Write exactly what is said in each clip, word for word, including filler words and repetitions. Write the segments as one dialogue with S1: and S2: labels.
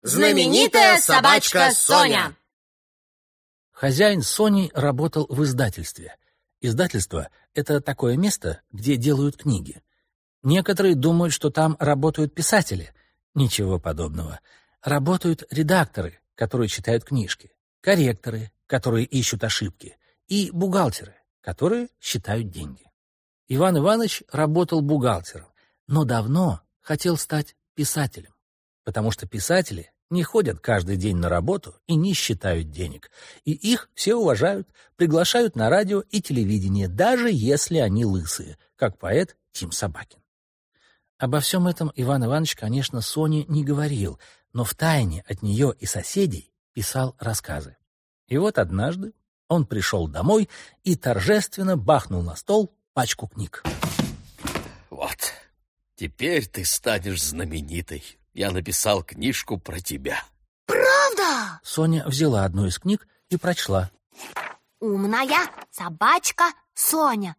S1: Знаменитая собачка Соня.
S2: Хозяин Сони работал в издательстве. Издательство — это такое место, где делают книги. Некоторые думают, что там работают писатели. Ничего подобного. Работают редакторы, которые читают книжки, корректоры, которые ищут ошибки, и бухгалтеры, которые считают деньги. Иван Иванович работал бухгалтером, но давно хотел стать писателем, потому что писатели не ходят каждый день на работу и не считают денег, и их все уважают, приглашают на радио и телевидение, даже если они лысые, как поэт Тим Собакин. Обо всем этом Иван Иванович, конечно, Соне не говорил, но втайне от нее и соседей писал рассказы. И вот однажды он пришел домой и торжественно бахнул на стол пачку книг.
S3: Вот, теперь ты станешь знаменитой. Я написал книжку про тебя.
S1: Правда?
S2: Соня взяла одну из книг и прочла.
S1: Умная собачка Соня.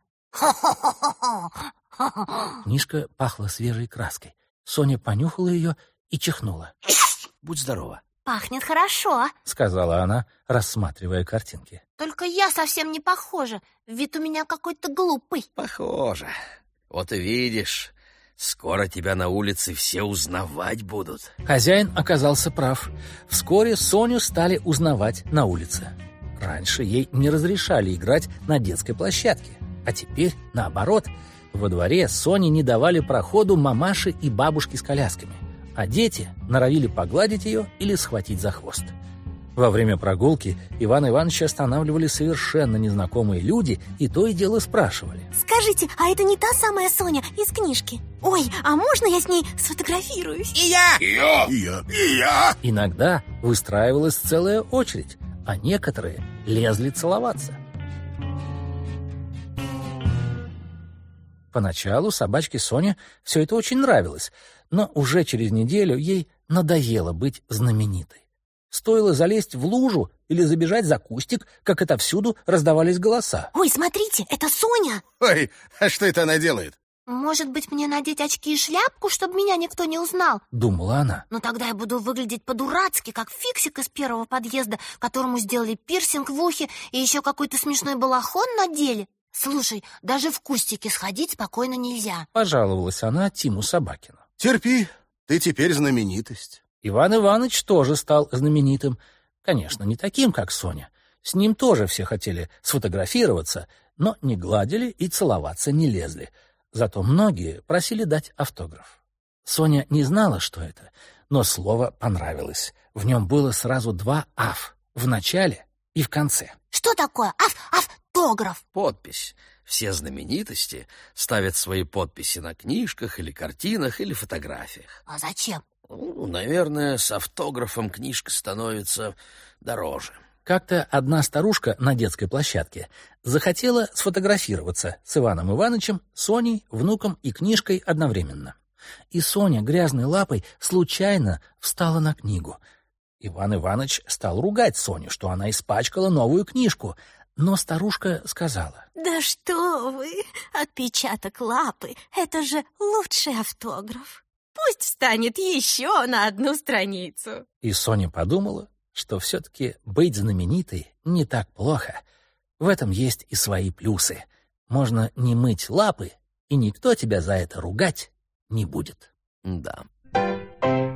S2: Книжка пахла свежей краской. Соня понюхала ее и чихнула. «Будь здорова».
S1: Пахнет хорошо,
S2: — сказала она, рассматривая картинки.
S1: Только я совсем не похожа. Вид у меня какой-то глупый.
S3: Похоже. Вот и видишь, скоро тебя на улице все узнавать будут.
S2: Хозяин оказался прав. Вскоре Соню стали узнавать на улице. Раньше ей не разрешали играть на детской площадке, а теперь наоборот. Во дворе Соне не давали проходу мамаши и бабушки с колясками, а дети норовили погладить ее или схватить за хвост. Во время прогулки Ивана Ивановича останавливали совершенно незнакомые люди и то и дело спрашивали.
S1: Скажите, а это не та самая Соня из книжки? Ой, а можно я с ней сфотографируюсь?
S4: И я!
S3: И я!
S4: И я! И я!
S2: Иногда выстраивалась целая очередь, а некоторые лезли целоваться. Поначалу собачке Соне все это очень нравилось, но уже через неделю ей надоело быть знаменитой. Стоило залезть в лужу или забежать за кустик, как отовсюду раздавались голоса.
S1: Ой, смотрите, это Соня!
S4: Ой, а что это она делает?
S1: Может быть, мне надеть очки и шляпку, чтобы меня никто не узнал?
S2: Думала она.
S1: Но тогда я буду выглядеть по-дурацки, как Фиксик из первого подъезда, которому сделали пирсинг в ухе и еще какой-то смешной балахон надели. Слушай, даже в кустике сходить спокойно нельзя.
S2: Пожаловалась она Тиму Собакину.
S4: Терпи, ты теперь знаменитость.
S2: Иван Иванович тоже стал знаменитым. Конечно, не таким, как Соня. С ним тоже все хотели сфотографироваться, но не гладили и целоваться не лезли. Зато многие просили дать автограф. Соня не знала, что это, но слово понравилось. В нем было сразу два «аф» — в начале и в конце.
S1: Что такое аф, автограф?
S3: Подпись. Все знаменитости ставят свои подписи на книжках или картинах или фотографиях.
S1: А зачем?
S3: Ну, наверное, с автографом книжка становится дороже.
S2: Как-то одна старушка на детской площадке захотела сфотографироваться с Иваном Ивановичем, Соней, внуком и книжкой одновременно. И Соня грязной лапой случайно встала на книгу. Иван Иванович стал ругать Соню, что она испачкала новую книжку, но старушка сказала:
S1: Да что вы, отпечаток лапы, это же лучший автограф. Пусть встанет еще на одну страницу.
S2: И Соня подумала, что все-таки быть знаменитой не так плохо. В этом есть и свои плюсы. Можно не мыть лапы, и никто тебя за это ругать не будет.
S3: Да.